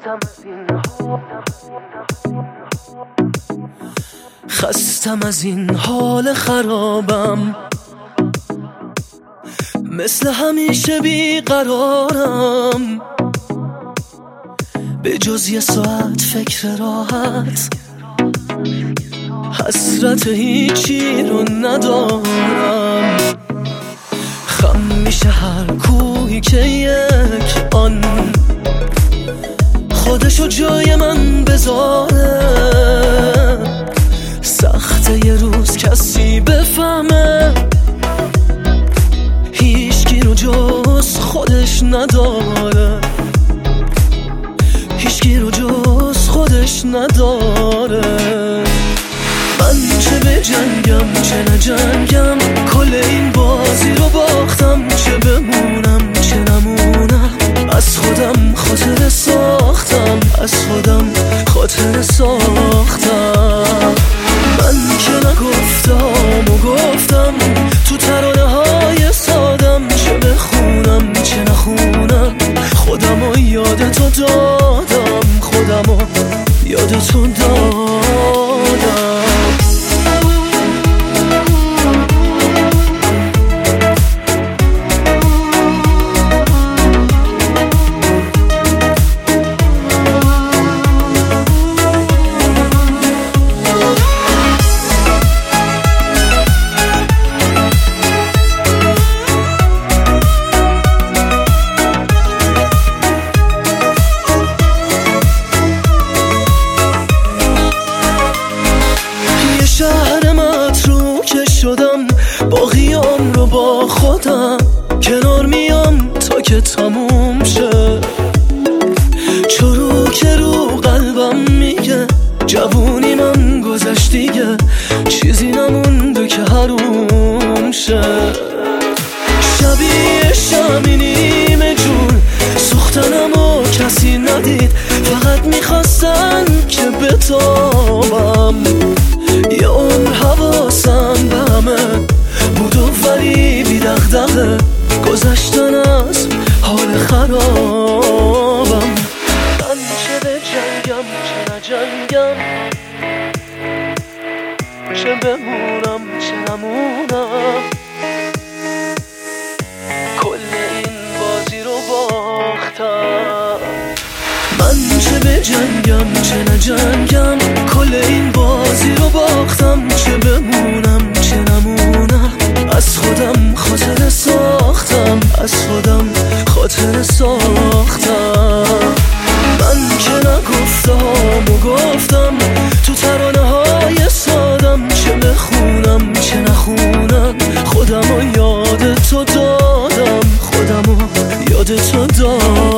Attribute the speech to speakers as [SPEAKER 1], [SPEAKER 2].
[SPEAKER 1] خستم از این حال خرابم، مثل همیشه بیقرارم، به جز یه ساعت فکر راحت، حسرت هیچی رو ندارم. خم میشه هر کوهی که یک آن خودشو جای من بذاره. سخته یه روز کسی بفهمه هیچکی رو جز خودش نداره، هیچکی رو جز خودش نداره. من چه به جنگم چه نجنگم، کل این بازی رو باختم. چه بمونم چه نمونم، از خودم خاطره ساختم، از خودم خاطره ساختم. من که نگفتم و گفتم تو ترانه های سادم، چه بخونم چه نخونم، خودم و یاد تو دادم، خودم و یاد تو دادم. شهر متروکه شدم، باقیام رو با خودم کنار میام تا که تموم شه. چروک رو قلبم میگه جوونی من گذشت دیگه، چیزی نمونده که حروم شه. شبیه شمی نیمه جون سوختنم و کسی ندید، فقط میخواستن که بتابم. یه عمر حواسم به همه بود و ولی بی دغدغه گذشتن از حال خرابم. من چه به جنگم چه نجنگم، چه بمونم چه نمونم، کل این بازی رو باختم. من چه به جنگم چه نجنگم، کل این بازی رو باختم. چه بمونم چه نمونم، از خودم خاطره ساختم، از خودم خاطره ساختم. من که نگفتم و گفتم تو ترانه های سادم، چه بخونم چه نخونم، خودم و یاد تو دادم، خودم و یاد تو دادم.